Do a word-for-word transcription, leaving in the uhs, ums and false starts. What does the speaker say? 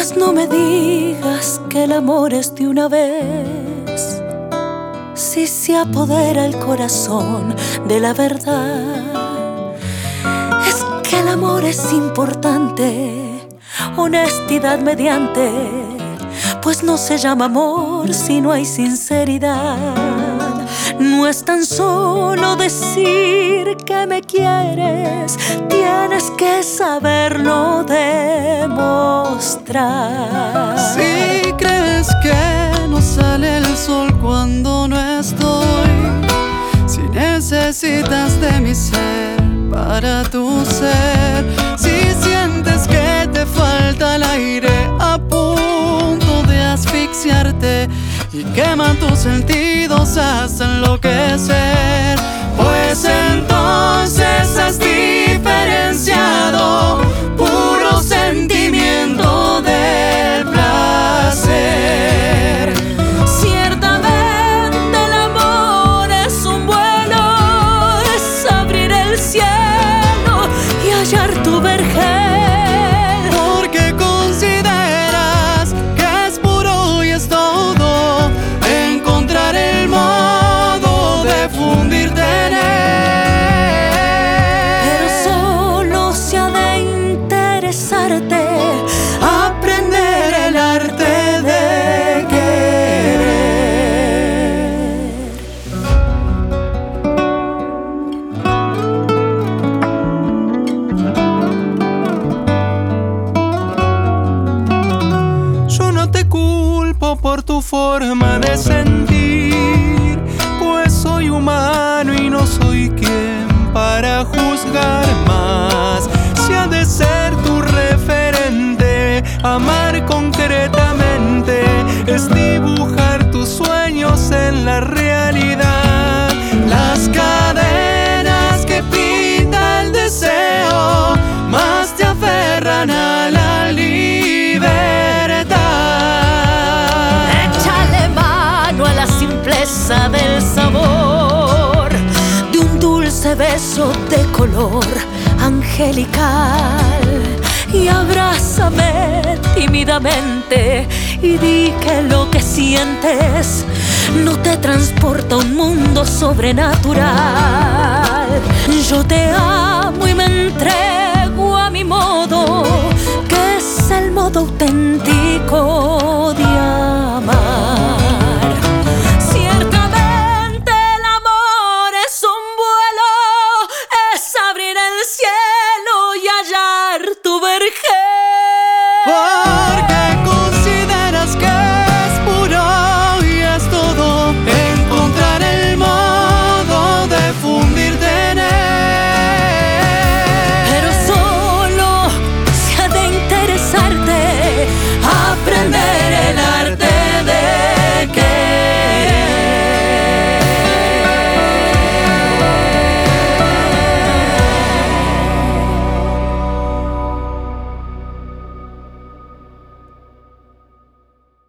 Mas no me digas que el amor es de una vez, si se apodera el corazón de la verdad. Es que el amor es importante, honestidad mediante, pues no se llama amor si no hay sinceridad. No es tan solo decir que me quieres, tienes que saberlo demostrar. Si crees que no sale el sol cuando no estoy, si necesitas de mi ser para tu ser, si sientes que te falta el aire a punto de asfixiarte y queman tus sentidos hasta enloquecer, pues entonces has diferenciado puro sentimiento del placer. Ciertamente el amor es un vuelo, es abrir el cielo y hallar tu vergel. Porque consideras que es puro y es todo encontrar el modo de fundirte en él. Pero solo se ha de interesarte aprender el arte de querer. Yo no te culpo por tu forma de sentir, pues soy humano y no soy quien para juzgar más. Si ha de ser tu referente, amar concretamente es dibujar tus sueños en la realidad. Las cadenas que pinta el deseo más te aferran a la libertad. Échale mano a la simpleza del sabor de un dulce beso de color angelical y abrázame tímidamente y di que lo que sientes no te transporta a un mundo sobrenatural. Yo te amo y me entrego a mi modo, que es el modo auténtico de amar. Ciertamente el amor es un vuelo, es abrir el cielo